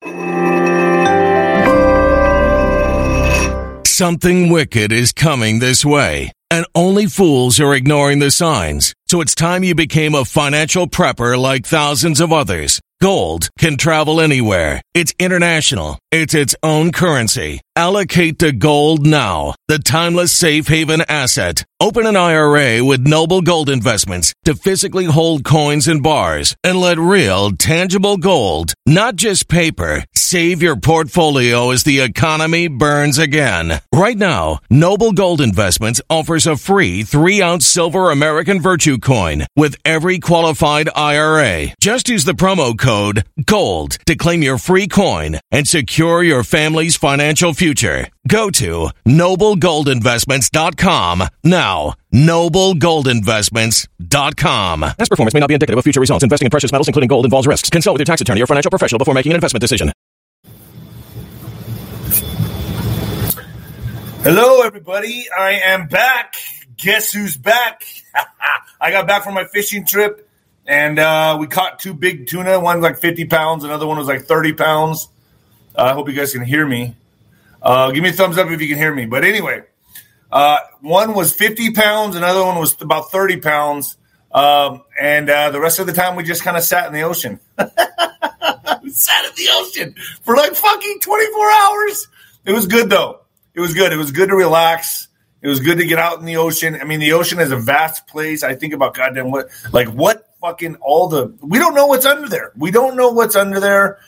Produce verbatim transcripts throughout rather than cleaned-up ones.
Something wicked is coming this way, and only fools are ignoring the signs. So it's time you became a financial prepper like thousands of others. Gold can travel anywhere. It's international. It's its own currency. Allocate to gold now, the timeless safe haven asset. Open an I R A with Noble Gold Investments to physically hold coins and bars and let real, tangible gold, not just paper, save your portfolio as the economy burns again. Right now, Noble Gold Investments offers a free three-ounce silver American Virtue coin with every qualified I R A. Just use the promo code GOLD to claim your free coin and secure your family's financial future. Go to noble gold investments dot com now. noble gold investments dot com. Past performance may not be indicative of future results. Investing in precious metals, including gold, involves risks. Consult with your tax attorney or financial professional before making an investment decision. Hello, everybody. I am back. Guess who's back? I got back from my fishing trip, and uh, we caught two big tuna. One's like fifty pounds. Another one was like thirty pounds. Uh, I hope you guys can hear me. Uh, give me a thumbs up if you can hear me. But anyway, uh, one was fifty pounds. Another one was about thirty pounds. Um, and uh, the rest of the time, we just kind of sat in the ocean. We sat in the ocean for like fucking twenty-four hours. It was good, though. It was good. It was good to relax. It was good to get out in the ocean. I mean, the ocean is a vast place. I think about goddamn what, like what fucking all the, we don't know what's under there. We don't know what's under there.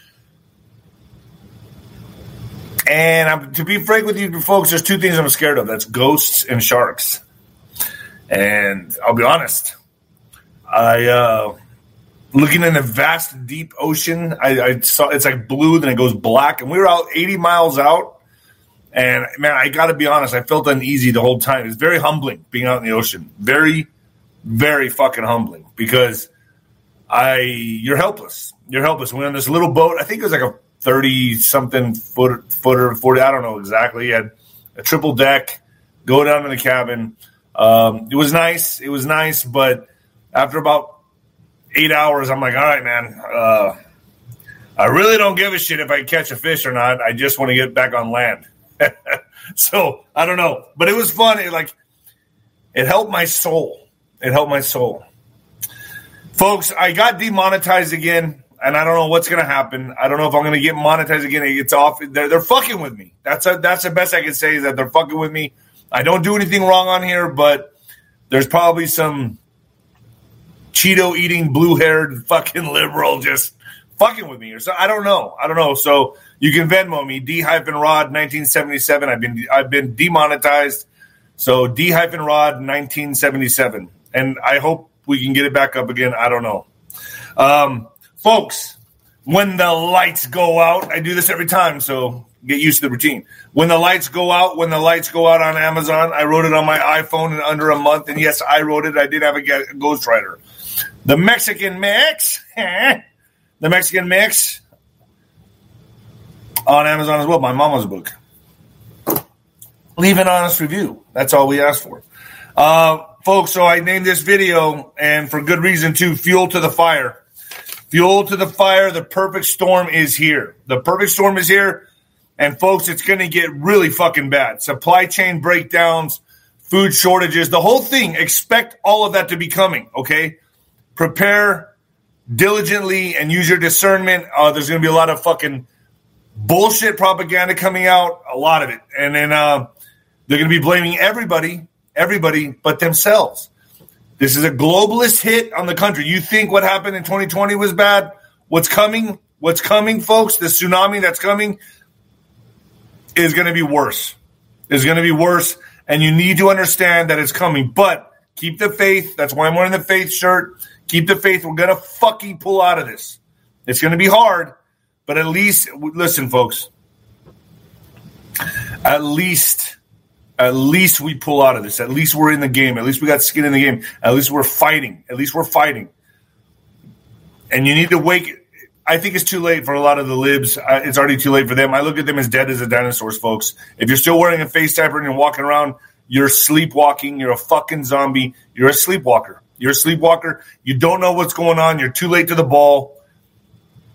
And I'm, to be frank with you folks, there's two things I'm scared of. That's ghosts and sharks. And I'll be honest. I, uh, looking in a vast, deep ocean, I, I saw it's like blue, then it goes black. And we were out eighty miles out. And, man, I got to be honest, I felt uneasy the whole time. It's very humbling being out in the ocean. Very, very fucking humbling because I you're helpless. You're helpless. We're on this little boat. I think it was like a thirty-something foot, footer, forty, I don't know exactly. He had a triple deck, go down to the cabin. Um, it was nice. It was nice, but after about eight hours, I'm like, all right, man, uh, I really don't give a shit if I catch a fish or not. I just want to get back on land. So I don't know, but it was fun. It like it helped my soul. It helped my soul, folks. I got demonetized again, and I don't know what's going to happen. I don't know if I'm going to get monetized again. It's off. They're, they're fucking with me. That's a, that's the best I can say is that they're fucking with me. I don't do anything wrong on here, but there's probably some Cheeto eating, blue haired fucking liberal just fucking with me or so. I don't know. I don't know. So. You can Venmo me, D-Rod nineteen seventy-seven. I've been I've been demonetized. So D-Rod nineteen seventy-seven. And I hope we can get it back up again. I don't know. Um, folks, when the lights go out, I do this every time, so get used to the routine. When the lights go out, when the lights go out on Amazon, I wrote it on my iPhone in under a month. And yes, I wrote it. I did have a ghostwriter. The Mexican Mix. The Mexican Mix. On Amazon as well, my mama's book. Leave an honest review. That's all we ask for. Uh, folks, so I named this video, and for good reason, too, Fuel to the Fire. Fuel to the Fire, the perfect storm is here. The perfect storm is here, and folks, it's going to get really fucking bad. Supply chain breakdowns, food shortages, the whole thing. Expect all of that to be coming, okay? Prepare diligently and use your discernment. Uh, there's going to be a lot of fucking bullshit propaganda coming out, a lot of it. And then uh, they're going to be blaming everybody, everybody but themselves. This is a globalist hit on the country. You think what happened in twenty twenty was bad? What's coming, what's coming, folks, the tsunami that's coming is going to be worse. It's going to be worse, and you need to understand that it's coming. But keep the faith. That's why I'm wearing the faith shirt. Keep the faith. We're going to fucking pull out of this. It's going to be hard. But at least, listen, folks, at least, at least we pull out of this. At least we're in the game. At least we got skin in the game. At least we're fighting. At least we're fighting. And you need to wake. I think it's too late for a lot of the libs. It's already too late for them. I look at them as dead as the dinosaurs, folks. If you're still wearing a face diaper and you're walking around, you're sleepwalking. You're a fucking zombie. You're a sleepwalker. You're a sleepwalker. You don't know what's going on. You're too late to the ball.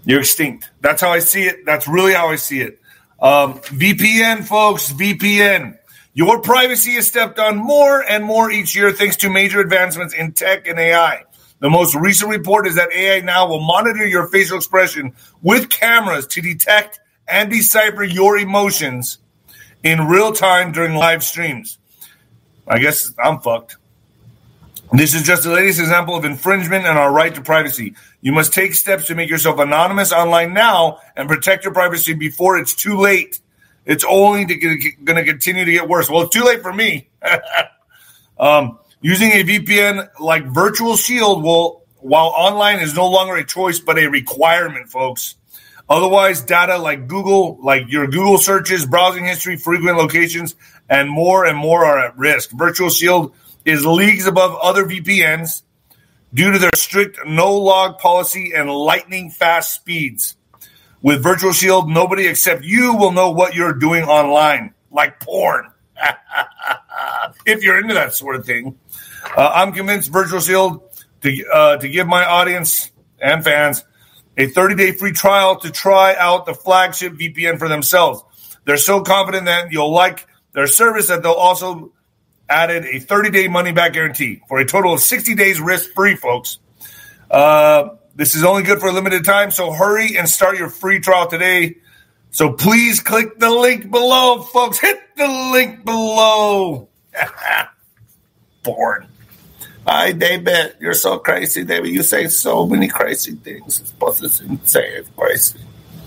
You're extinct. That's how I see it. That's really how I see it. Um, V P N, folks, V P N. Your privacy is stepped on more and more each year thanks to major advancements in tech and A I. The most recent report is that A I now will monitor your facial expression with cameras to detect and decipher your emotions in real time during live streams. I guess I'm fucked. This is just the latest example of infringement on our right to privacy. You must take steps to make yourself anonymous online now and protect your privacy before it's too late. It's only going to continue to get worse. Well, it's too late for me. um, using a V P N like Virtual Shield will, while online is no longer a choice but a requirement, folks. Otherwise, data like Google, like your Google searches, browsing history, frequent locations, and more and more are at risk. Virtual Shield is leagues above other V P Ns due to their strict no-log policy and lightning-fast speeds. With Virtual Shield, nobody except you will know what you're doing online, like porn, if you're into that sort of thing. Uh, I'm convinced Virtual Shield to, uh, to give my audience and fans a thirty-day free trial to try out the flagship V P N for themselves. They're so confident that you'll like their service that they'll also added a thirty-day money-back guarantee for a total of sixty days risk-free, folks. Uh, this is only good for a limited time, so hurry and start your free trial today. So please click the link below, folks. Hit the link below. Born. Hi, David. You're so crazy, David. You say so many crazy things. It's supposed to insane. It's crazy.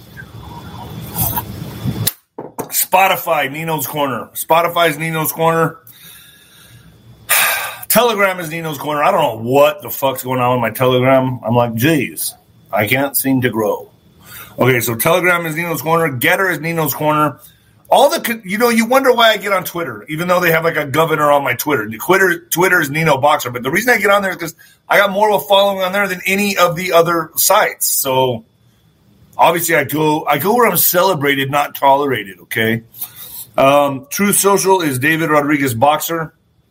Spotify, Nino's Corner. Spotify's Nino's Corner. Telegram is Nino's Corner. I don't know what the fuck's going on with my Telegram. I'm like, geez, I can't seem to grow. Okay, so Telegram is Nino's Corner. Getter is Nino's Corner. All the, you know, you wonder why I get on Twitter, even though they have like a governor on my Twitter. Twitter, Twitter is Nino Boxer, but the reason I get on there is because I got more of a following on there than any of the other sites. So obviously, I go, I go where I'm celebrated, not tolerated. Okay. Um, Truth Social is David Rodriguez Boxer.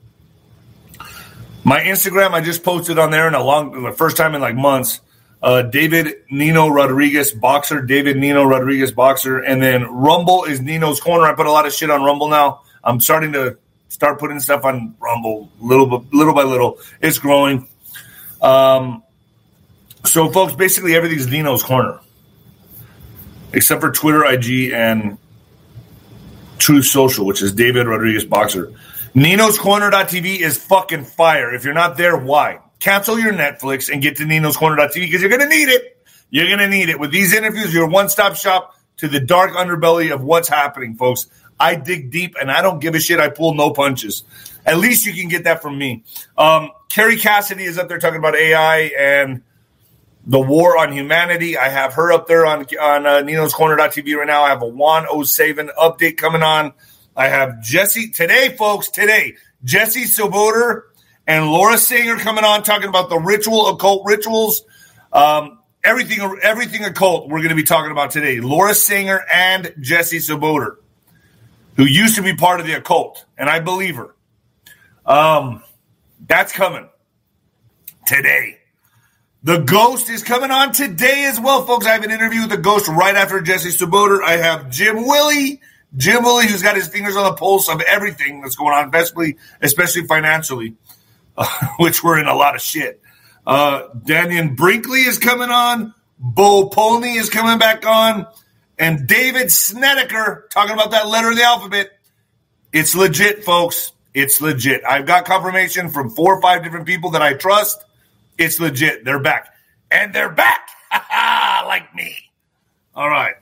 My Instagram, I just posted on there in a long, the first time in like months. Uh, David Nino Rodriguez Boxer, David Nino Rodriguez Boxer, and then Rumble is Nino's Corner. I put a lot of shit on Rumble now. I'm starting to start putting stuff on Rumble little, little by little. It's growing. Um, so, folks, basically everything's Nino's Corner, except for Twitter, I G, and Truth Social, which is David Rodriguez Boxer. Ninos Corner dot T V is fucking fire. If you're not there, why? Cancel your Netflix and get to Ninos Corner dot T V because you're going to need it. You're going to need it. With these interviews, you're a one-stop shop to the dark underbelly of what's happening, folks. I dig deep, and I don't give a shit. I pull no punches. At least you can get that from me. Um, Carrie Cassidy is up there talking about A I and the war on humanity. I have her up there on, on uh, Ninos Corner dot T V right now. I have a Juan O'Savin update coming on. I have Jesse today, folks, today. Jesse Silvoter and Laura Singer coming on talking about the ritual, occult rituals, um, everything everything occult we're going to be talking about today. Laura Singer and Jesse Silvoter, who used to be part of the occult, and I believe her. Um, that's coming today. The Ghost is coming on today as well, folks. I have an interview with the Ghost right after Jesse Silvoter. I have Jim Willie. Jim Willie, who's got his fingers on the pulse of everything that's going on, especially, especially financially, uh, which we're in a lot of shit. Uh, Daniel Brinkley is coming on. Bo Polney is coming back on. And David Snedeker talking about that letter of the alphabet. It's legit, folks. It's legit. I've got confirmation from four or five different people that I trust. It's legit. They're back. And they're back. Like me. All right.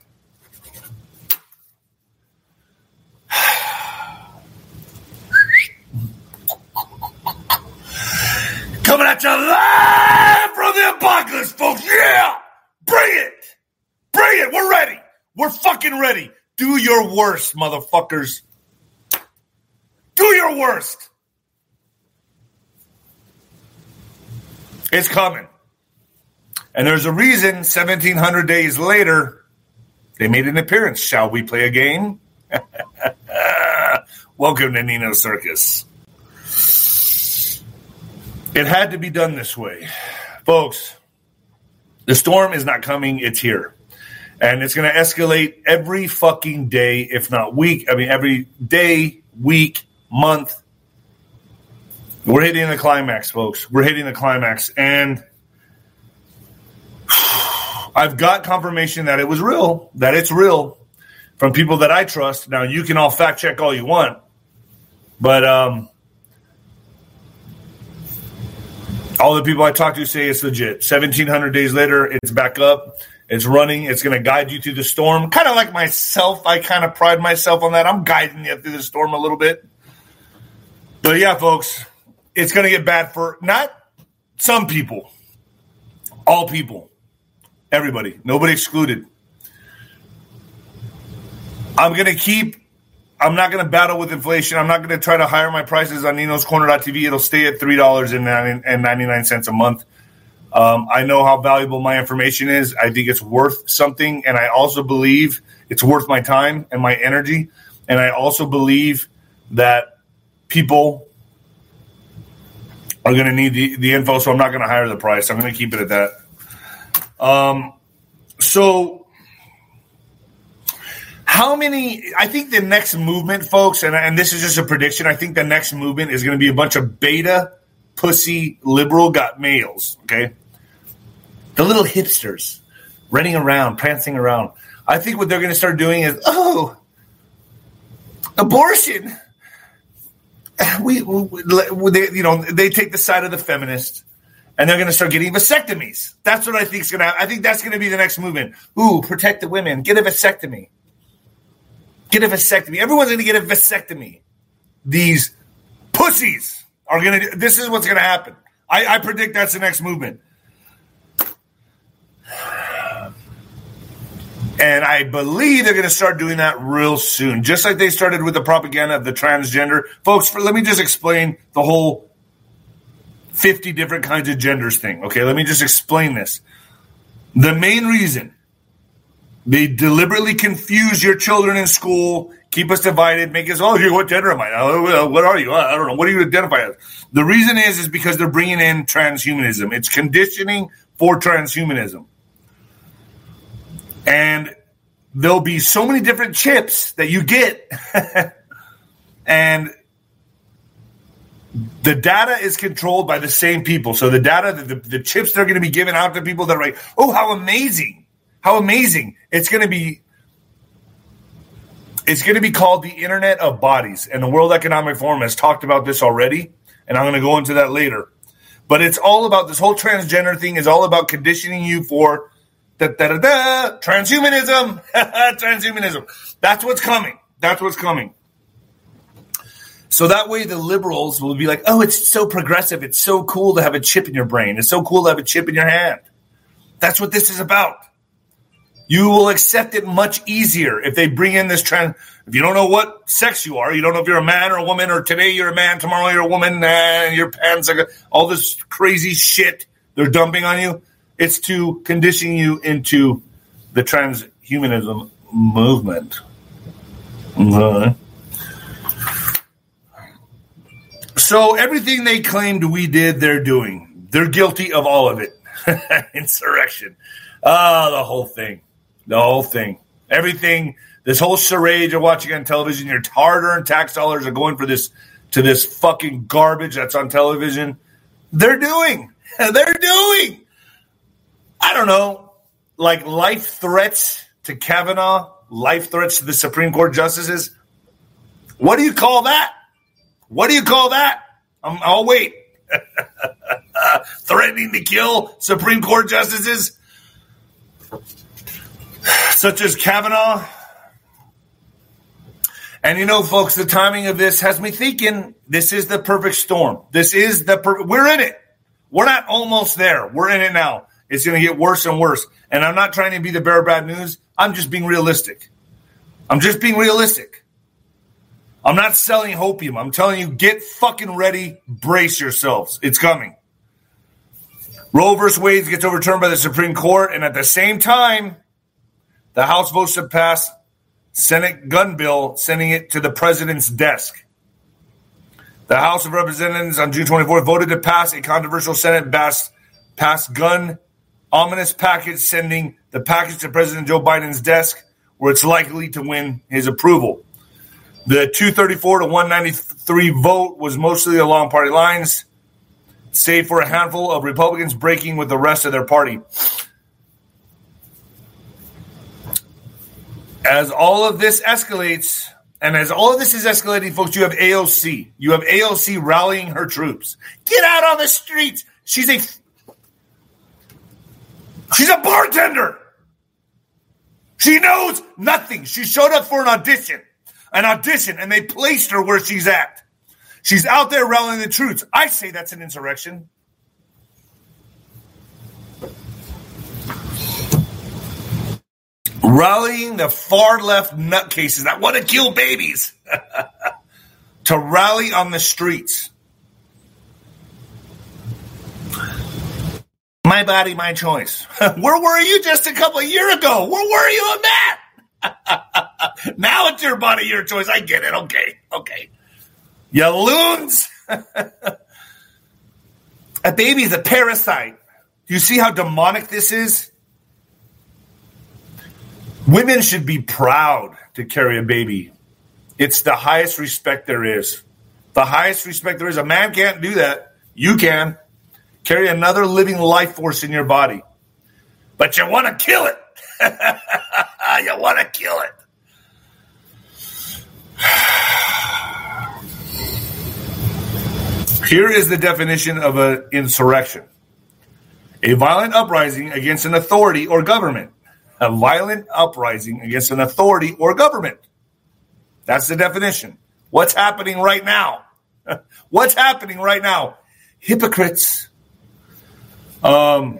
Coming at you live from the apocalypse, folks. Yeah. Bring it. Bring it. We're ready. We're fucking ready. Do your worst, motherfuckers. Do your worst. It's coming. And there's a reason seventeen hundred days later, they made an appearance. Shall we play a game? Welcome to Nino's Circus. It had to be done this way. Folks, the storm is not coming. It's here. And it's going to escalate every fucking day, if not week. I mean, every day, week, month. We're hitting the climax, folks. We're hitting the climax. And I've got confirmation that it was real, that it's real from people that I trust. Now, you can all fact check all you want. But um, all the people I talk to say it's legit. seventeen hundred days later, it's back up. It's running. It's going to guide you through the storm. Kind of like myself. I kind of pride myself on that. I'm guiding you through the storm a little bit. But yeah, folks, it's going to get bad for not some people, all people, everybody, nobody excluded. I'm going to keep, I'm not going to battle with inflation. I'm not going to try to higher my prices on Nino's Corner dot T V. It'll stay at three dollars and ninety-nine cents a month. Um, I know how valuable my information is. I think it's worth something, and I also believe it's worth my time and my energy. And I also believe that people are going to need the, the info, so I'm not going to higher the price. I'm going to keep it at that. Um, so how many – I think the next movement, folks, and, and this is just a prediction, I think the next movement is going to be a bunch of beta, pussy, liberal got males, okay? The little hipsters running around, prancing around. I think what they're going to start doing is, oh, abortion. We, we they, you know, they take the side of the feminists, and they're going to start getting vasectomies. That's what I think is going to happen. I think that's going to be the next movement. Ooh, protect the women. Get a vasectomy. Get a vasectomy. Everyone's going to get a vasectomy. These pussies are going to. This is what's going to happen. I, I predict that's the next movement. And I believe they're going to start doing that real soon, just like they started with the propaganda of the transgender. Folks, for, let me just explain the whole fifty different kinds of genders thing, okay? Let me just explain this. The main reason they deliberately confuse your children in school, keep us divided, make us, oh, what gender am I? Oh, what are you? I don't know. What do you identify as? The reason is, is because they're bringing in transhumanism. It's conditioning for transhumanism. And there'll be so many different chips that you get. And the data is controlled by the same people. So the data, the, the chips they're going to be giving out to people that are like, oh, how amazing. How amazing. It's going to be, it's going to be called the Internet of Bodies. And the World Economic Forum has talked about this already. And I'm going to go into that later. But it's all about, this whole transgender thing is all about conditioning you for Da, da, da, da, transhumanism, transhumanism. That's what's coming. That's what's coming. So that way the liberals will be like, oh, it's so progressive. It's so cool to have a chip in your brain. It's so cool to have a chip in your hand. That's what this is about. You will accept it much easier if they bring in this trend. If you don't know what sex you are, you don't know if you're a man or a woman, or today you're a man, tomorrow you're a woman, and your pants are all this crazy shit they're dumping on you. It's to condition you into the transhumanism movement. Uh-huh. So everything they claimed we did, they're doing. They're guilty of all of it. Insurrection. Ah, the whole thing. The whole thing. Everything, this whole charade you're watching on television, your hard-earned tax dollars are going for this to this fucking garbage that's on television. They're doing. They're doing. I don't know, like life threats to Kavanaugh, life threats to the Supreme Court justices. What do you call that? What do you call that? I'm, I'll wait. Threatening to kill Supreme Court justices, such as Kavanaugh. And you know, folks, the timing of this has me thinking this is the perfect storm. This is the perfect. We're in it. We're not almost there. We're in it now. It's going to get worse and worse. And I'm not trying to be the bearer of bad news. I'm just being realistic. I'm just being realistic. I'm not selling hopium. I'm telling you, get fucking ready. Brace yourselves. It's coming. Roe versus Wade gets overturned by the Supreme Court. And at the same time, the House votes to pass Senate gun bill, sending it to the president's desk. The House of Representatives on June twenty-fourth voted to pass a controversial Senate passed, passed gun ominous package, sending the package to President Joe Biden's desk, where it's likely to win his approval. The two thirty-four to one ninety-three vote was mostly along party lines, save for a handful of Republicans breaking with the rest of their party. As all of this escalates, and as all of this is escalating, folks, you have A O C. You have A O C rallying her troops. Get out on the streets. She's a she's a bartender. She knows nothing. She showed up for an audition, an audition, and they placed her where she's at. She's out there rallying the troops. I say that's an insurrection. Rallying the far left nutcases that want to kill babies to rally on the streets. My body, my choice. Where were you just a couple of years ago? Where were you on that? Now it's your body, your choice. I get it. Okay. Okay. You loons. A baby is a parasite. Do you see how demonic this is? Women should be proud to carry a baby. It's the highest respect there is. The highest respect there is. A man can't do that. You can. Carry another living life force in your body. But you want to kill it. You want to kill it. Here is the definition of an insurrection. A violent uprising against an authority or government. A violent uprising against an authority or government. That's the definition. What's happening right now? What's happening right now? Hypocrites. Um,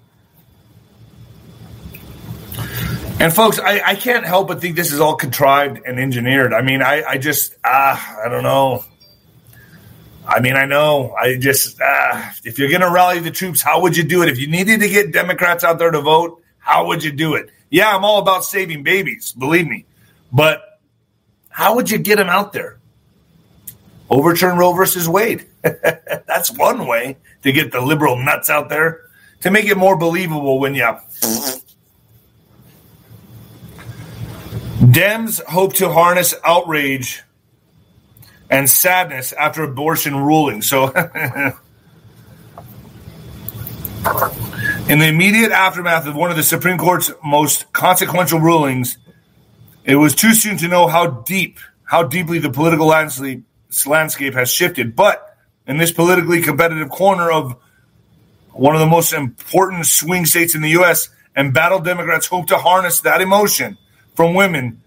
and folks, I, I can't help but think this is all contrived and engineered. I mean, I, I just, ah, I don't know. I mean, I know. I just, ah, if you're going to rally the troops, how would you do it? If you needed to get Democrats out there to vote, how would you do it? Yeah, I'm all about saving babies, believe me. But how would you get them out there? Overturn Roe versus Wade. That's one way to get the liberal nuts out there, to make it more believable when you... Dems hope to harness outrage and sadness after abortion ruling. So... In the immediate aftermath of one of the Supreme Court's most consequential rulings, it was too soon to know how deep, how deeply the political landscape, landscape has shifted. But in this politically competitive corner of one of the most important swing states in the U S, embattled Democrats hope to harness that emotion from women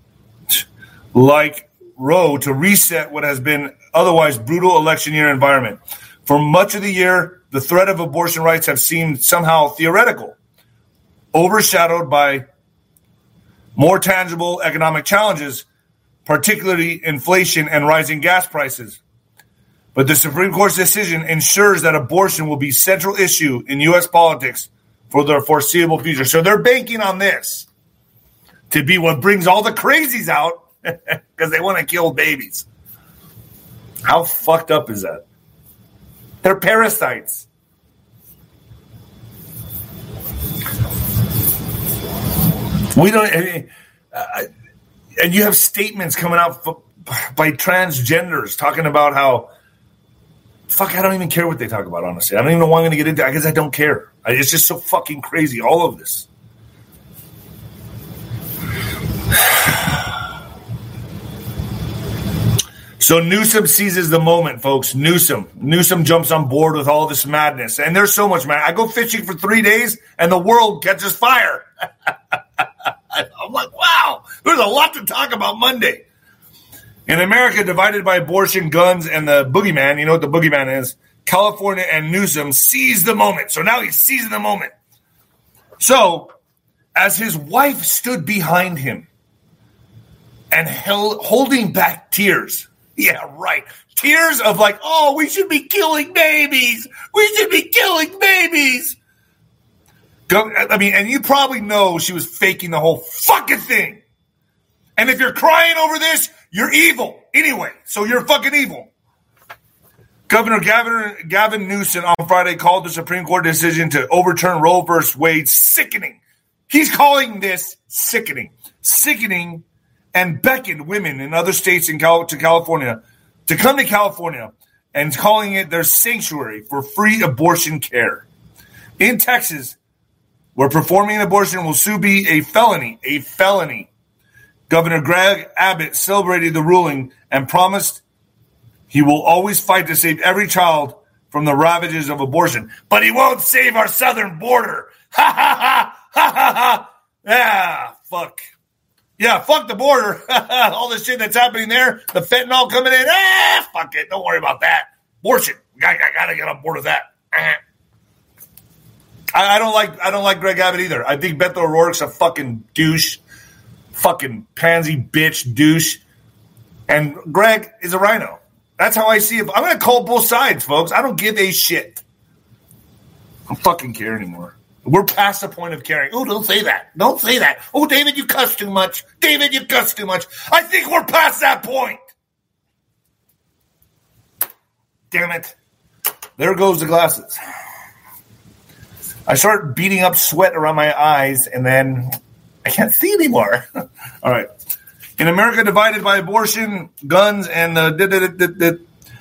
like Roe to reset what has been otherwise brutal election year environment. For much of the year, the threat of abortion rights have seemed somehow theoretical, overshadowed by more tangible economic challenges, particularly inflation and rising gas prices. But the Supreme Court's decision ensures that abortion will be a central issue in U S politics for the foreseeable future. So they're banking on this to be what brings all the crazies out because they want to kill babies. How fucked up is that? They're parasites. We don't, I mean, uh, and you have statements coming out f- by transgenders talking about how, fuck, I don't even care what they talk about, honestly. I don't even know why I'm going to get into it, because I don't care. I, it's just so fucking crazy, all of this. So Newsom seizes the moment, folks. Newsom. Newsom jumps on board with all this madness. And there's so much, man. I go fishing for three days, and the world catches fire. I'm like, wow, there's a lot to talk about Monday. In America, divided by abortion, guns, and the boogeyman, you know what the boogeyman is, California and Newsom seize the moment. So now he's seizing the moment. So, as his wife stood behind him and held, holding back tears, yeah, right, tears of like, oh, we should be killing babies. We should be killing babies. Go, I mean, and you probably know she was faking the whole fucking thing. And if you're crying over this, you're evil anyway. So you're fucking evil. Governor Gavin, Gavin Newsom on Friday called the Supreme Court decision to overturn Roe versus Wade sickening. He's calling this sickening. Sickening and beckoned women in other states in Cal- to California to come to California and calling it their sanctuary for free abortion care. In Texas, where performing an abortion will soon be a felony, a felony. Governor Greg Abbott celebrated the ruling and promised he will always fight to save every child from the ravages of abortion. But he won't save our southern border. Ha, ha, ha, ha, ha, ha. Yeah, fuck. Yeah, fuck the border. All the shit that's happening there, the fentanyl coming in. Ah, fuck it. Don't worry about that. Abortion. I, I got to get on board with that. I, I don't like I don't like Greg Abbott either. I think Beto O'Rourke's a fucking douche. Fucking pansy bitch douche. And Greg is a rhino. That's how I see it. I'm going to call both sides, folks. I don't give a shit. I don't fucking care anymore. We're past the point of caring. Oh, don't say that. Don't say that. Oh, David, you cuss too much. David, you cuss too much. I think we're past that point. Damn it. There goes the glasses. I start beating up sweat around my eyes, and then I can't see anymore. All right. In America divided by abortion, guns, and the... the, the, the, the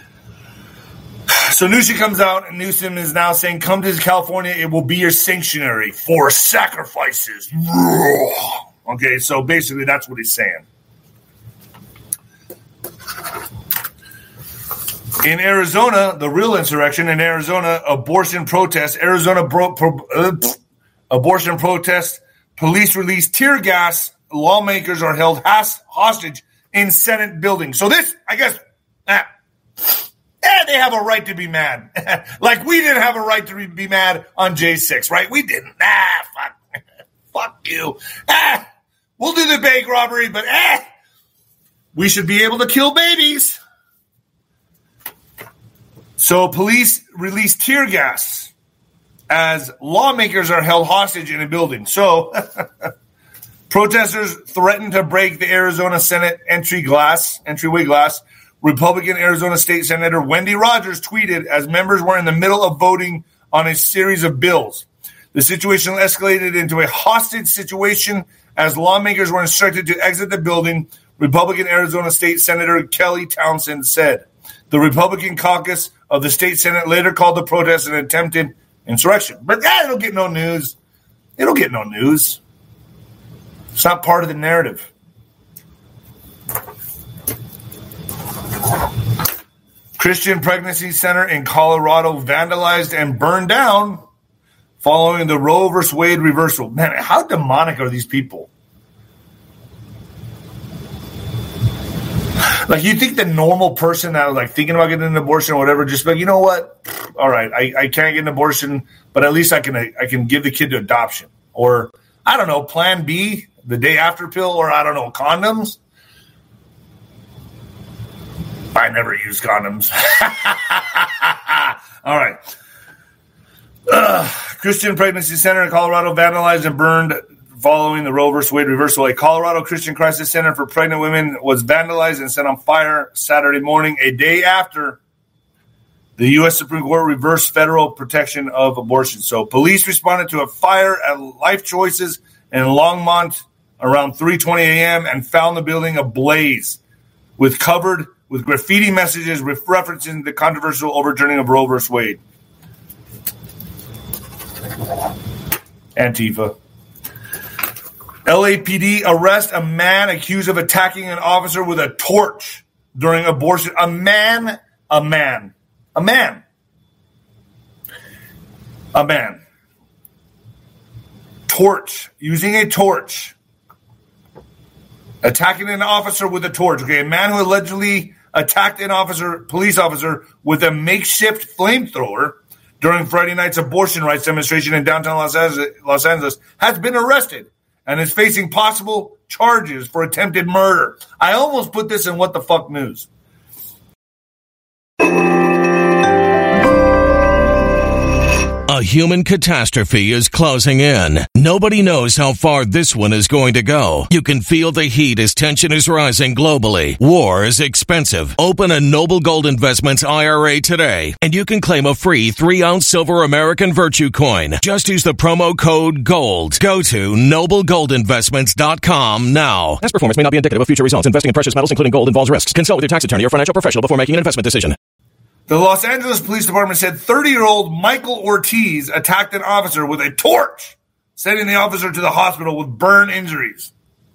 So Newsom comes out, and Newsom is now saying, come to California, it will be your sanctuary for sacrifices. Okay, so basically that's what he's saying. In Arizona, the real insurrection, in Arizona, abortion protests, Arizona bro, pro, uh, abortion protests, police release tear gas, lawmakers are held has, hostage in Senate building. So this, I guess, ah, eh, they have a right to be mad. Like we didn't have a right to be mad on J six, right? We didn't. Ah, fuck. Fuck you. Ah, we'll do the bank robbery, but eh, we should be able to kill babies. So police release tear gas as lawmakers are held hostage in a building. So protesters threatened to break the Arizona Senate entry glass, entryway glass. Republican Arizona State Senator Wendy Rogers tweeted as members were in the middle of voting on a series of bills. The situation escalated into a hostage situation as lawmakers were instructed to exit the building, Republican Arizona State Senator Kelly Townsend said. The Republican caucus of the state Senate later called the protest an attempted insurrection. But that it'll get no news. It'll get no news. It's not part of the narrative. Christian Pregnancy Center in Colorado vandalized and burned down following the Roe versus Wade reversal. Man, how demonic are these people? Like, you think the normal person that was like thinking about getting an abortion or whatever, just like, you know what? All right, I, I can't get an abortion, but at least I can I can give the kid to adoption. Or, I don't know, plan B, the day after pill, or I don't know, condoms. I never use condoms. All right. Uh, Christian Pregnancy Center in Colorado vandalized and burned following the Roe versus Wade reversal. A Colorado Christian Crisis Center for Pregnant Women was vandalized and set on fire Saturday morning, a day after the U S Supreme Court reversed federal protection of abortion. So police responded to a fire at Life Choices in Longmont around three twenty a.m. and found the building ablaze with covered with graffiti messages referencing the controversial overturning of Roe versus Wade. Antifa. L A P D arrest a man accused of attacking an officer with a torch during abortion. A man, a man, a man, a man. Torch, using a torch. Attacking an officer with a torch. Okay, a man who allegedly attacked an officer, police officer, with a makeshift flamethrower during Friday night's abortion rights demonstration in downtown Los Angeles, Los Angeles has been arrested and is facing possible charges for attempted murder. I almost put this in What the Fuck News. A human catastrophe is closing in. Nobody knows how far this one is going to go. You can feel the heat as tension is rising globally. War is expensive. Open a Noble Gold Investments I R A today, and you can claim a free three ounce silver American Virtue coin. Just use the promo code GOLD. Go to noble gold investments dot com now. Past performance may not be indicative of future results. Investing in precious metals, including gold, involves risks. Consult with your tax attorney or financial professional before making an investment decision. The Los Angeles Police Department said thirty-year-old Michael Ortiz attacked an officer with a torch, sending the officer to the hospital with burn injuries.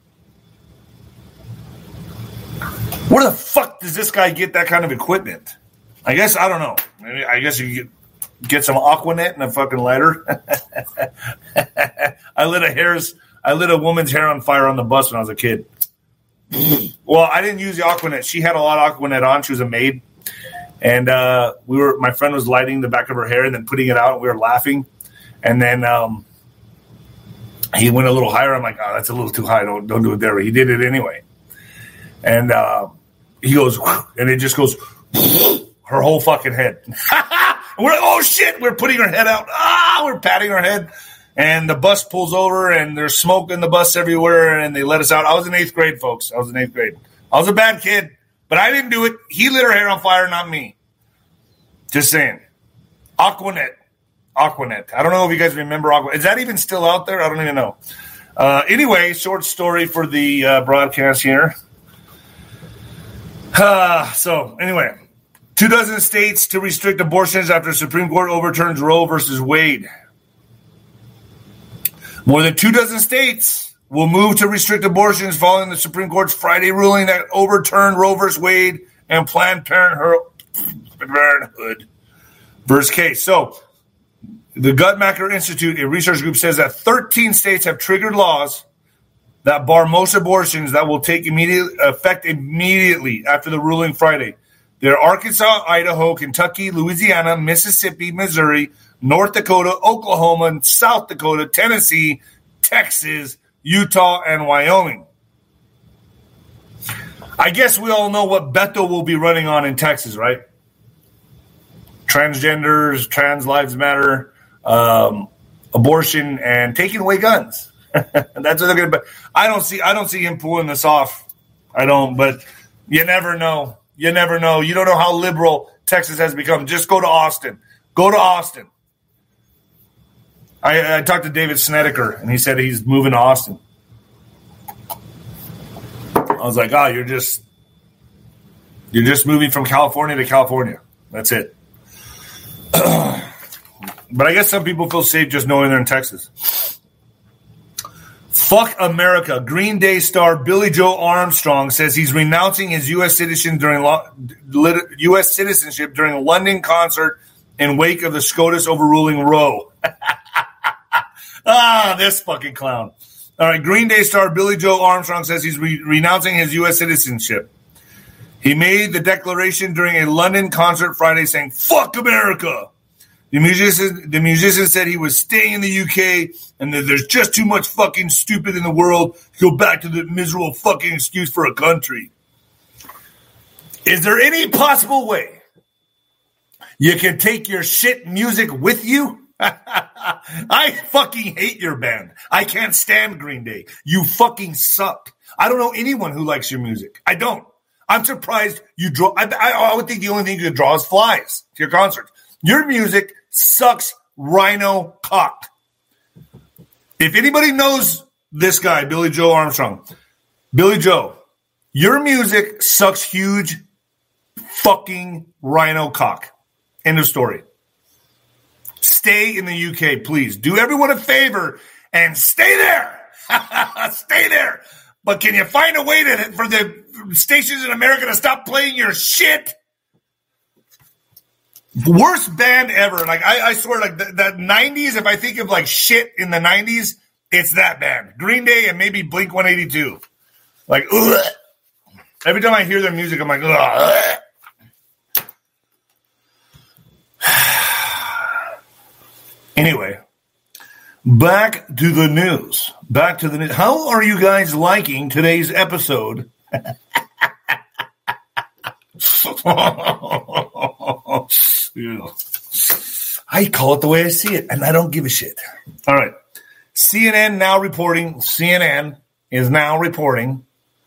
Where the fuck does this guy get that kind of equipment? I guess, I don't know. Maybe, I guess you get, get some Aquanet and a fucking lighter. I lit a hair's, I lit a woman's hair on fire on the bus when I was a kid. Well, I didn't use the Aquanet. She had a lot of Aquanet on. She was a maid. And uh, we were. My friend was lighting the back of her hair and then putting it out, and we were laughing. And then um, he went a little higher. I'm like, oh, that's a little too high. Don't don't do it there. He did it anyway. And uh, he goes, and it just goes, her whole fucking head. And we're like, oh, shit. We're putting her head out. Ah, we're patting her head. And the bus pulls over, and there's smoke in the bus everywhere, and they let us out. I was in eighth grade, folks. I was in eighth grade. I was a bad kid. But I didn't do it. He lit her hair on fire, not me. Just saying. Aquanet. Aquanet. I don't know if you guys remember Aquanet. Is that even still out there? I don't even know. Uh, anyway, short story for the uh, broadcast here. Uh, so, anyway. Two dozen states to restrict abortions after Supreme Court overturns Roe versus Wade. More than two dozen states will move to restrict abortions following the Supreme Court's Friday ruling that overturned Roe versus Wade and Planned Parenthood versus case. So, the Guttmacher Institute, a research group, says that thirteen states have triggered laws that bar most abortions that will take immediate effect immediately after the ruling Friday. They're Arkansas, Idaho, Kentucky, Louisiana, Mississippi, Missouri, North Dakota, Oklahoma, South Dakota, Tennessee, Texas, Utah, and Wyoming. I guess we all know what Beto will be running on in Texas, right? Transgenders, trans lives matter, um, abortion, and taking away guns. That's what they're going to. I don't see. I don't see him pulling this off. I don't. But you never know. You never know. You don't know how liberal Texas has become. Just go to Austin. Go to Austin. I, I talked to David Snedeker, and he said he's moving to Austin. I was like, oh, you're just you're just moving from California to California. That's it. But I guess some people feel safe just knowing they're in Texas. Fuck America. Green Day star Billy Joe Armstrong says he's renouncing his U S citizen during lo- U S citizenship during a London concert in wake of the SCOTUS overruling Roe. Ah, this fucking clown. All right, Green Day star Billy Joe Armstrong says he's re- renouncing his U S citizenship. He made the declaration during a London concert Friday saying, fuck America. The musician, the musician said he was staying in the U K and that there's just too much fucking stupid in the world to go back to the miserable fucking excuse for a country. Is there any possible way you can take your shit music with you? I fucking hate your band. I can't stand Green Day. You fucking suck. I don't know anyone who likes your music. I don't. I'm surprised you draw. I, I, I would think the only thing you could draw is flies to your concerts. Your music sucks rhino cock. If anybody knows this guy, Billy Joe Armstrong, Billy Joe, your music sucks huge fucking rhino cock. End of story. Stay in the U K, please. Do everyone a favor and stay there. Stay there. But can you find a way to for the stations in America to stop playing your shit? Worst band ever. Like I, I swear, like the, the nineties. If I think of like shit in the nineties, it's that band, Green Day, and maybe Blink one eighty-two. Like, ugh. Every time I hear their music, I'm like, ugh. Anyway, back to the news. Back to the news. How are you guys liking today's episode? I call it the way I see it, and I don't give a shit. All right. C N N now reporting, C N N is now reporting,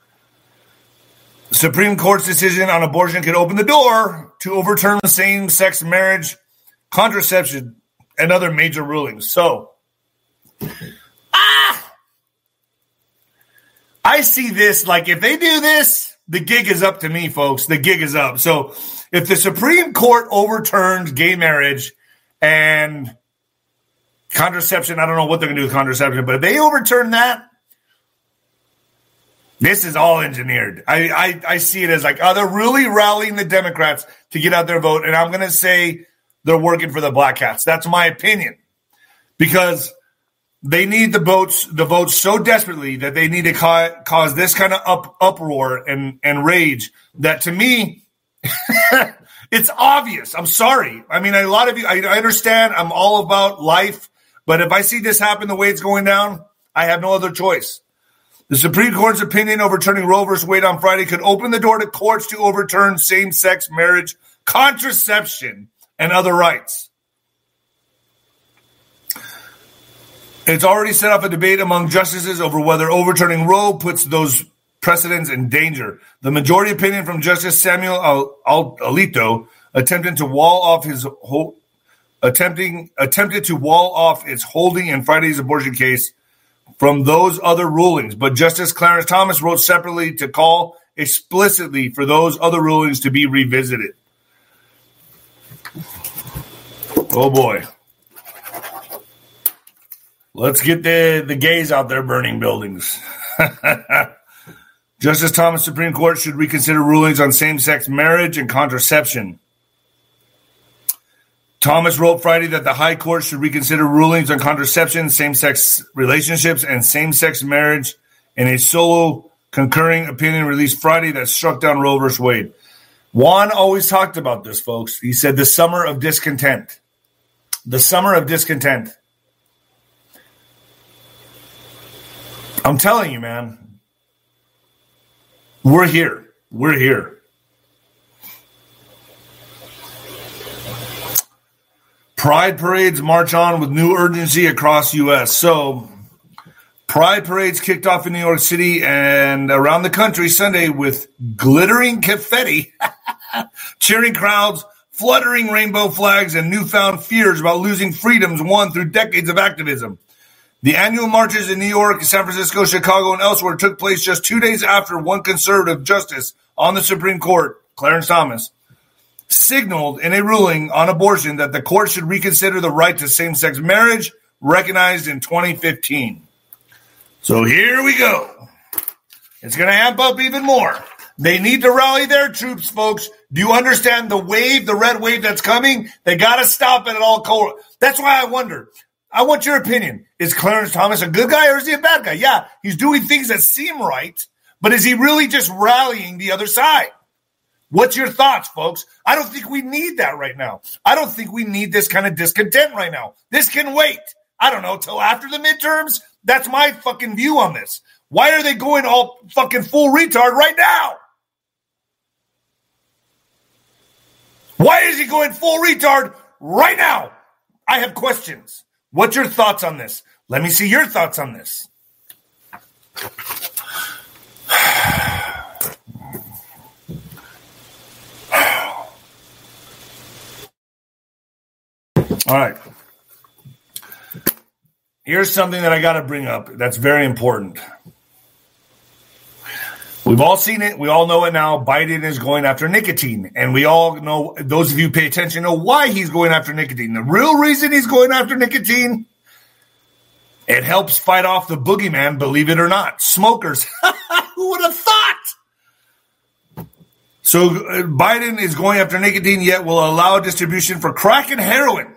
Supreme Court's decision on abortion could open the door to overturn same-sex marriage, contraception, and other major rulings. So, ah, I see this like if they do this, the gig is up to me, folks. The gig is up. So, if the Supreme Court overturns gay marriage and contraception, I don't know what they're going to do with contraception, but if they overturn that, this is all engineered. I, I, I see it as like, oh, they're really rallying the Democrats to get out their vote. And I'm going to say they're working for the Black Hats. That's my opinion. Because they need the votes, the votes so desperately that they need to ca- cause this kind of up, uproar and, and rage that to me, it's obvious. I'm sorry. I mean, a lot of you, I, I understand I'm all about life, but if I see this happen the way it's going down, I have no other choice. The Supreme Court's opinion overturning Roe versus Wade on Friday could open the door to courts to overturn same-sex marriage, contraception, and other rights. It's already set up a debate among justices over whether overturning Roe puts those precedents in danger. The majority opinion from Justice Samuel Alito attempted to wall off his whole, attempting attempted to wall off its holding in Friday's abortion case from those other rulings, but Justice Clarence Thomas wrote separately to call explicitly for those other rulings to be revisited. Oh boy. Let's get the, the gays out there burning buildings. Justice Thomas Supreme Court should reconsider rulings on same-sex marriage and contraception. Thomas wrote Friday that the High Court should reconsider rulings on contraception, same-sex relationships, and same-sex marriage in a solo concurring opinion released Friday that struck down Roe versus Wade. Juan always talked about this, folks. He said the summer of discontent. The summer of discontent. I'm telling you, man. We're here. We're here. Pride parades march on with new urgency across U S So, Pride parades kicked off in New York City and around the country Sunday with glittering confetti, cheering crowds, fluttering rainbow flags, and newfound fears about losing freedoms won through decades of activism. The annual marches in New York, San Francisco, Chicago, and elsewhere took place just two days after one conservative justice on the Supreme Court, Clarence Thomas, signaled in a ruling on abortion that the court should reconsider the right to same-sex marriage recognized in twenty fifteen. So here we go. It's going to amp up even more. They need to rally their troops, folks. Do you understand the wave, the red wave that's coming? They got to stop it at all costs. That's why I wonder. I want your opinion. Is Clarence Thomas a good guy or is he a bad guy? Yeah, he's doing things that seem right, but is he really just rallying the other side? What's your thoughts, folks? I don't think we need that right now. I don't think we need this kind of discontent right now. This can wait. I don't know, till after the midterms. That's my fucking view on this. Why are they going all fucking full retard right now? Why is he going full retard right now? I have questions. What's your thoughts on this? Let me see your thoughts on this. All right. Here's something that I got to bring up that's very important. We've all seen it. We all know it now. Biden is going after nicotine. And we all know, those of you who pay attention know why he's going after nicotine. The real reason he's going after nicotine, it helps fight off the boogeyman, believe it or not. Smokers. Who would have thought? So uh, Biden is going after nicotine, yet will allow distribution for crack and heroin.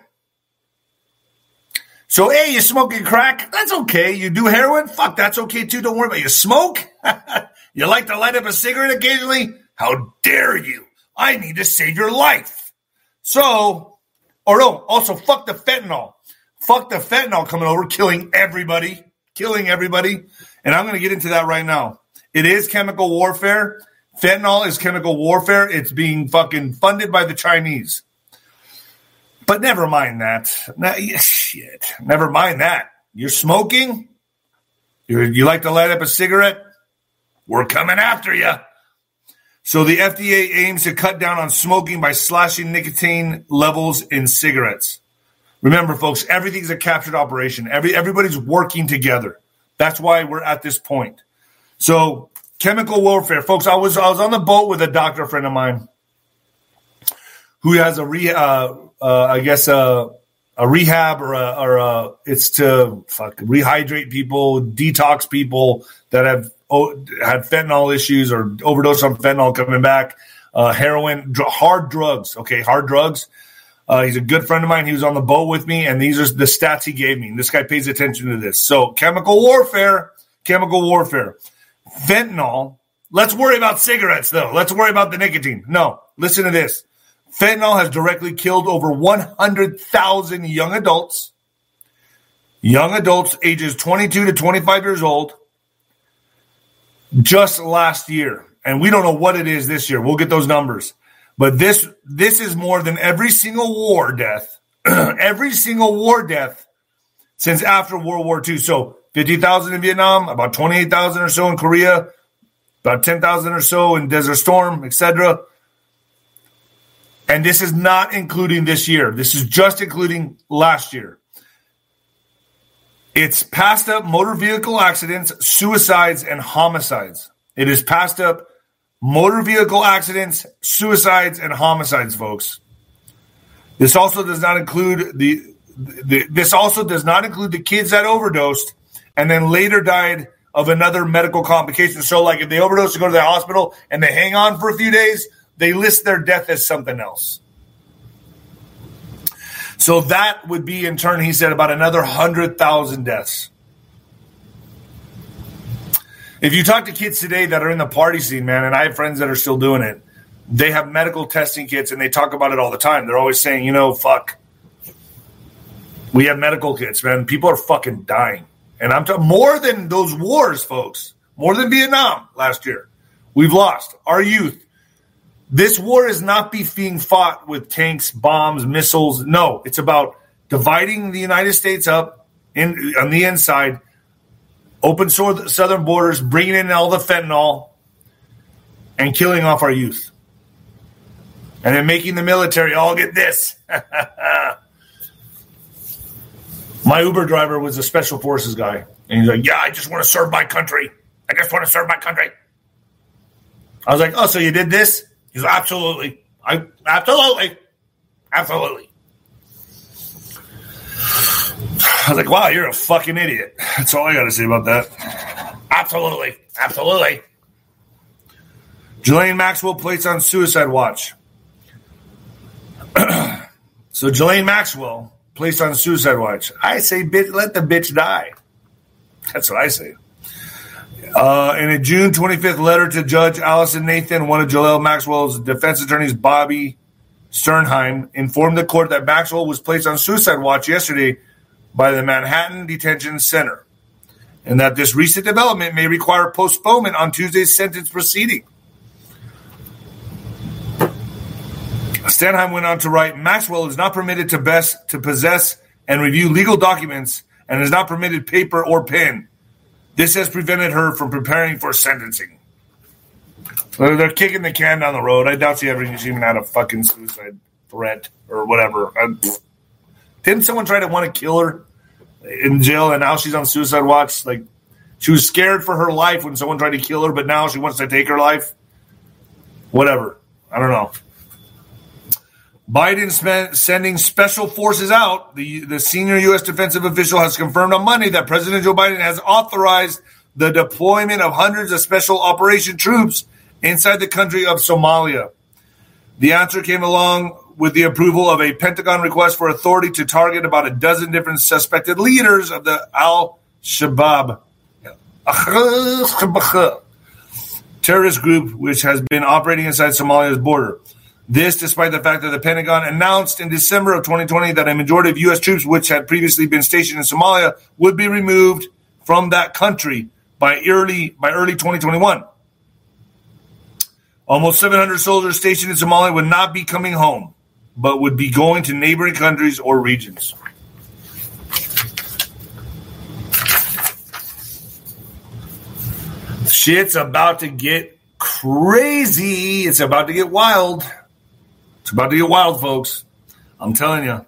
So, hey, you're smoking crack? That's okay. You do heroin? Fuck, that's okay too. Don't worry about it. You smoke? You like to light up a cigarette occasionally? How dare you? I need to save your life. So, or no, also fuck the fentanyl. Fuck the fentanyl coming over, killing everybody. Killing everybody. And I'm going to get into that right now. It is chemical warfare. Fentanyl is chemical warfare. It's being fucking funded by the Chinese. But never mind that. Now, shit. Never mind that. You're smoking? You're, you like to light up a cigarette? We're coming after you. So the F D A aims to cut down on smoking by slashing nicotine levels in cigarettes. Remember, folks, everything's a captured operation. Every everybody's working together. That's why we're at this point. So chemical warfare, folks. I was I was on the boat with a doctor friend of mine who has a re, uh, uh, I guess a, a rehab or a, or a, it's to fuck rehydrate people, detox people that have oh, had fentanyl issues or overdose on fentanyl coming back, uh, heroin, dr- hard drugs. Okay, hard drugs. Uh, he's a good friend of mine. He was on the boat with me, and these are the stats he gave me. This guy pays attention to this. So chemical warfare, chemical warfare. Fentanyl. Let's worry about cigarettes, though. Let's worry about the nicotine. No, listen to this. Fentanyl has directly killed over one hundred thousand young adults, young adults ages twenty-two to twenty-five years old, just last year. And we don't know what it is this year. We'll get those numbers. But this this is more than every single war death, every single war death since after World War Two. So fifty thousand in Vietnam, about twenty-eight thousand or so in Korea, about ten thousand or so in Desert Storm, et cetera. And this is not including this year. This is just including last year. It's passed up motor vehicle accidents, suicides, and homicides. It is passed up motor vehicle accidents, suicides, and homicides, folks. This also does not include the, the this also does not include the kids that overdosed and then later died of another medical complication. So, like if they overdose and go to the hospital and they hang on for a few days, they list their death as something else. So that would be, in turn, he said, about another one hundred thousand deaths. If you talk to kids today that are in the party scene, man, and I have friends that are still doing it, they have medical testing kits, and they talk about it all the time. They're always saying, you know, fuck. We have medical kits, man. People are fucking dying. And I'm talking more than those wars, folks. More than Vietnam last year. We've lost our youth. This war is not being fought with tanks, bombs, missiles. No, it's about dividing the United States up in, on the inside, open southern borders, bringing in all the fentanyl, and killing off our youth. And then making the military all get this. My Uber driver was a special forces guy. And he's like, yeah, I just want to serve my country. I just want to serve my country. I was like, oh, so you did this? He's like, absolutely. I absolutely. Absolutely. I was like, wow, you're a fucking idiot. That's all I got to say about that. Absolutely. Absolutely. Ghislaine Maxwell placed on suicide watch. So Ghislaine Maxwell placed on suicide watch. I say, bitch, let the bitch die. That's what I say. Uh, in a June twenty-fifth letter to Judge Allison Nathan, one of Ghislaine Maxwell's defense attorneys, Bobby Sternheim, informed the court that Maxwell was placed on suicide watch yesterday by the Manhattan Detention Center, and that this recent development may require postponement on Tuesday's sentence proceeding. Sternheim went on to write, Maxwell is not permitted to, best, to possess and review legal documents and is not permitted paper or pen. This has prevented her from preparing for sentencing. They're kicking the can down the road. I doubt she ever even had a fucking suicide threat or whatever. Didn't someone try to want to kill her in jail and now she's on suicide watch? Like, she was scared for her life when someone tried to kill her, but now she wants to take her life? Whatever. I don't know. Biden spent sending special forces out. The, the senior U S defensive official has confirmed on Monday that President Joe Biden has authorized the deployment of hundreds of special operation troops inside the country of Somalia. The answer came along with the approval of a Pentagon request for authority to target about a dozen different suspected leaders of the Al-Shabaab terrorist group, which has been operating inside Somalia's border. This, despite the fact that the Pentagon announced in December of twenty twenty that a majority of U S troops, which had previously been stationed in Somalia, would be removed from that country by early by early twenty twenty-one. Almost seven hundred soldiers stationed in Somalia would not be coming home. but would be going to neighboring countries or regions. Shit's about to get crazy. It's about to get wild. It's about to get wild, folks. I'm telling you.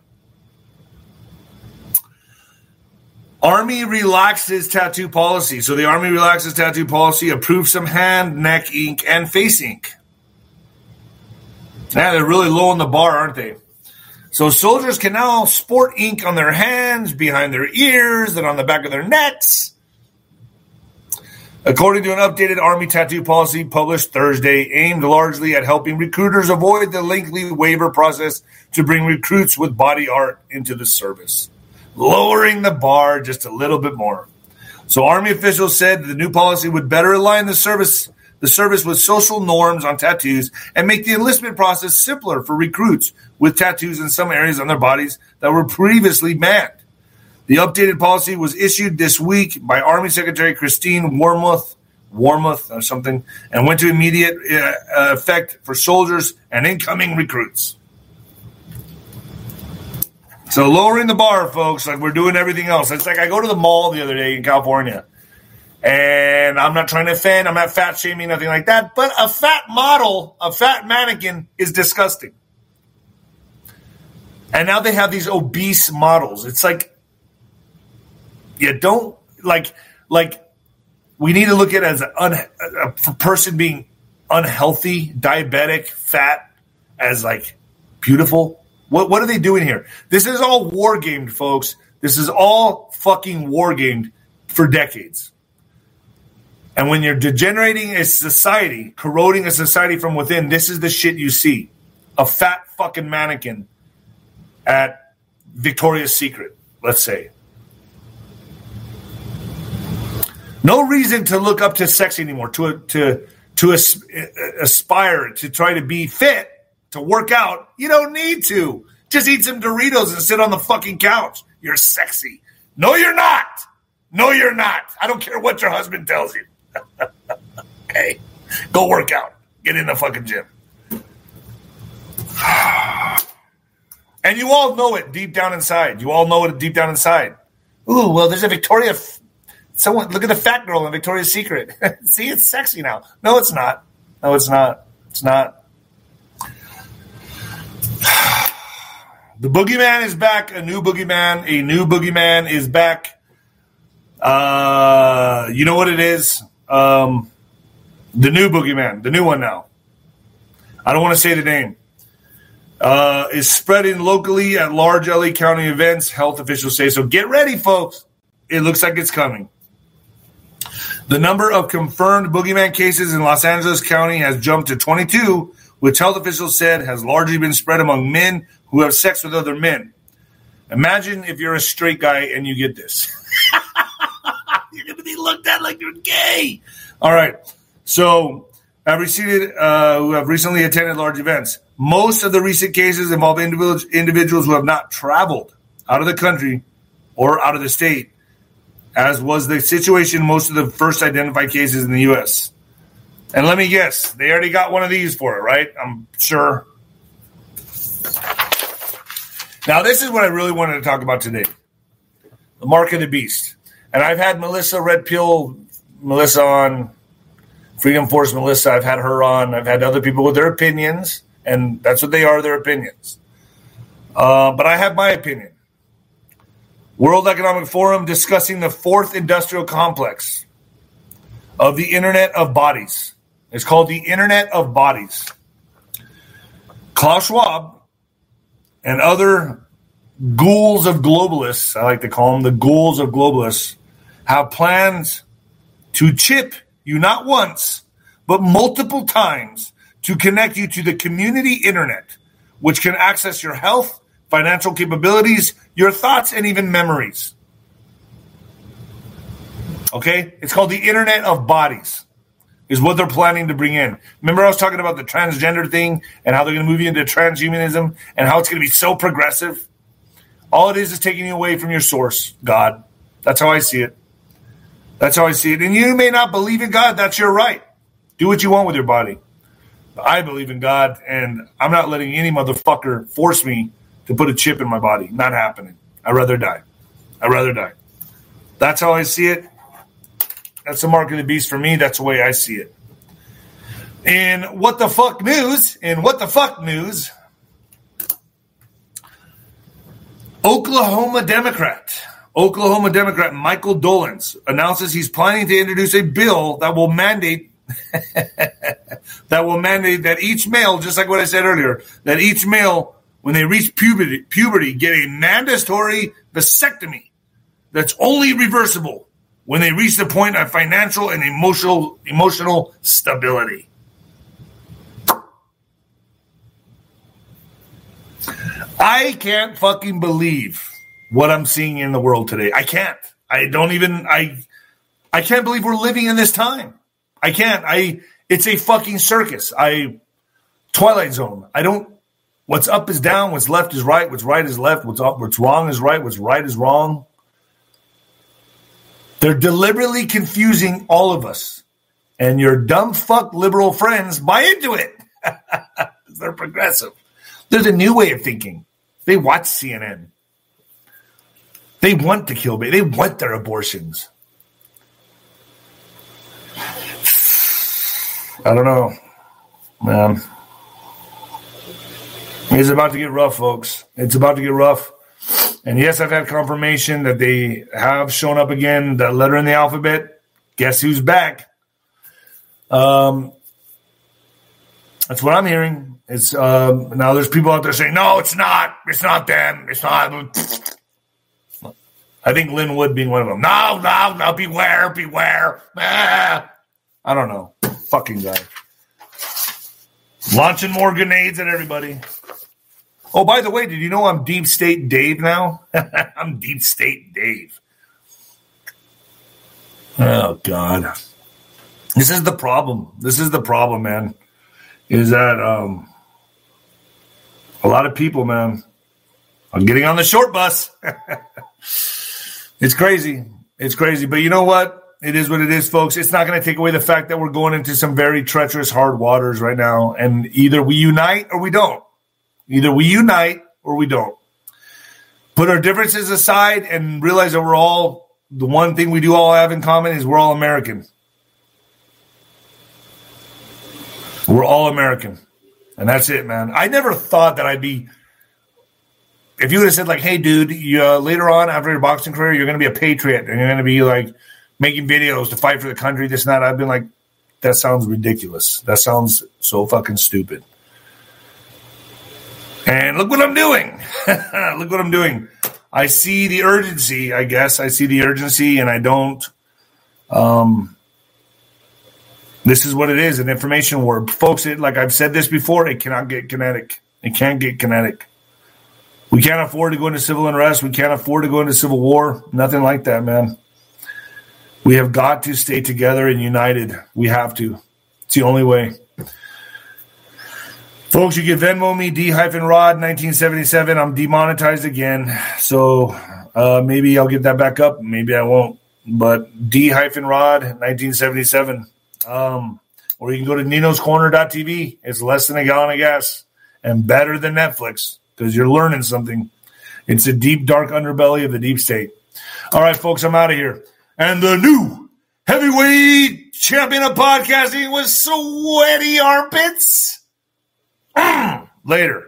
Army relaxes tattoo policy. So the Army relaxes tattoo policy, approves some hand, neck ink, and face ink. Yeah, they're really low on the bar, aren't they? So soldiers can now sport ink on their hands, behind their ears, and on the back of their necks. According to an updated Army tattoo policy published Thursday, aimed largely at helping recruiters avoid the lengthy waiver process to bring recruits with body art into the service, lowering the bar just a little bit more. So Army officials said the new policy would better align the service the service with social norms on tattoos and make the enlistment process simpler for recruits with tattoos in some areas on their bodies that were previously banned. The updated policy was issued this week by Army Secretary Christine Wormuth, Wormuth or something, and went to immediate uh, effect for soldiers and incoming recruits. So lowering the bar, folks, like we're doing everything else. It's like I go to the mall the other day in California, and I'm not trying to offend, I'm not fat shaming, nothing like that, but a fat model, a fat mannequin is disgusting. And now they have these obese models. It's like, you don't, like, like we need to look at it as an un, a person being unhealthy, diabetic, fat, as like beautiful. What what are they doing here? This is all war gamed, folks. This is all fucking war gamed for decades. And when you're degenerating a society, corroding a society from within, this is the shit you see. A fat fucking mannequin at Victoria's Secret, let's say. No reason to look up to sex anymore, to to to as, aspire to try to be fit, to work out. You don't need to. Just eat some Doritos and sit on the fucking couch. You're sexy. No, you're not. No, you're not. I don't care what your husband tells you. Okay. Go work out. Get in the fucking gym. And you all know it deep down inside. You all know it deep down inside. Ooh, well, there's a Victoria... Someone look at the fat girl in Victoria's Secret. See, it's sexy now. No, it's not. No, it's not. It's not. The boogeyman is back. A new boogeyman. A new boogeyman is back. Uh, you know what it is? Um, the new boogeyman. The new one now. I don't want to say the name. Uh, is spreading locally at large L A County events, health officials say. So get ready, folks. It looks like it's coming. The number of confirmed boogeyman cases in Los Angeles County has jumped to twenty-two, which health officials said has largely been spread among men who have sex with other men. Imagine if you're a straight guy and you get this. You're going to be looked at like you're gay. All right. So have received, uh, who have recently attended large events. Most of the recent cases involve individuals, individuals who have not traveled out of the country or out of the state, as was the situation in most of the first identified cases in the U S. And let me guess, they already got one of these for it, right? I'm sure. Now, this is what I really wanted to talk about today. The mark of the beast. And I've had Melissa Red Pill, Melissa on, Freedom Force Melissa, I've had her on. I've had other people with their opinions, and that's what they are, their opinions. Uh, but I have my opinion. World Economic Forum discussing the fourth industrial complex of the Internet of Bodies. It's called the Internet of Bodies. Klaus Schwab and other ghouls of globalists, I like to call them the ghouls of globalists, have plans to chip you not once, but multiple times to connect you to the community internet, which can access your health, financial capabilities, your thoughts, and even memories. Okay? It's called the Internet of Bodies, is what they're planning to bring in. Remember I was talking about the transgender thing and how they're going to move you into transhumanism and how it's going to be so progressive? All it is is taking you away from your source, God. That's how I see it. That's how I see it. And you may not believe in God. That's your right. Do what you want with your body. I believe in God, and I'm not letting any motherfucker force me to put a chip in my body. Not happening. I'd rather die. I'd rather die. That's how I see it. That's the mark of the beast for me. That's the way I see it. And what the fuck news? And what the fuck news? Oklahoma Democrat. Oklahoma Democrat Michael Dolenz announces he's planning to introduce a bill that will mandate that will mandate that each male, just like what I said earlier, that each male, when they reach puberty, puberty, get a mandatory vasectomy that's only reversible when they reach the point of financial and emotional emotional stability. I can't fucking believe what I'm seeing in the world today. I can't. I don't even I I can't believe we're living in this time. I can't. I it's a fucking circus. I Twilight Zone. I don't what's up is down, what's left is right, what's right is left, what's up, what's wrong is right, what's right is wrong. They're deliberately confusing all of us. And your dumb fuck liberal friends buy into it. They're progressive. There's a new way of thinking. They watch C N N. They want to kill baby. They want their abortions. I don't know, man. It's about to get rough, folks. It's about to get rough. And yes, I've had confirmation that they have shown up again. That letter in the alphabet. Guess who's back? Um, that's what I'm hearing. It's um, now there's people out there saying, no, it's not. It's not them. It's not. I think Lynn Wood being one of them. No, no, no, beware, beware. Ah. I don't know. Fucking guy. Launching more grenades at everybody. Oh, by the way, did you know I'm Deep State Dave now? I'm Deep State Dave. Oh, God. This is the problem. This is the problem, man. Is that um, a lot of people, man, are getting on the short bus. It's crazy. It's crazy. But you know what? It is what it is, folks. It's not going to take away the fact that we're going into some very treacherous, hard waters right now. And either we unite or we don't. Either we unite or we don't. Put our differences aside and realize that we're all, the one thing we do all have in common is we're all American. We're all American. And that's it, man. I never thought that I'd be, if you would have said like, hey, dude, you, uh, later on after your boxing career, you're going to be a patriot and you're going to be like making videos to fight for the country, this and that. I've been like, that sounds ridiculous. That sounds so fucking stupid. And look what I'm doing. Look what I'm doing. I see the urgency, I guess. I see the urgency, and I don't. Um, this is what it is, an information war. Folks, it, like I've said this before, it cannot get kinetic. It can't get kinetic. We can't afford to go into civil unrest. We can't afford to go into civil war. Nothing like that, man. We have got to stay together and united. We have to. It's the only way. Folks, you can Venmo me, D-Rod nineteen seventy-seven. I'm demonetized again. So uh, maybe I'll get that back up. Maybe I won't. But D-Rod nineteen seventy-seven. Um, or you can go to Nino's Corner dot T V. It's less than a gallon of gas and better than Netflix because you're learning something. It's a deep, dark underbelly of the deep state. All right, folks, I'm out of here. And the new heavyweight champion of podcasting with sweaty armpits. Later.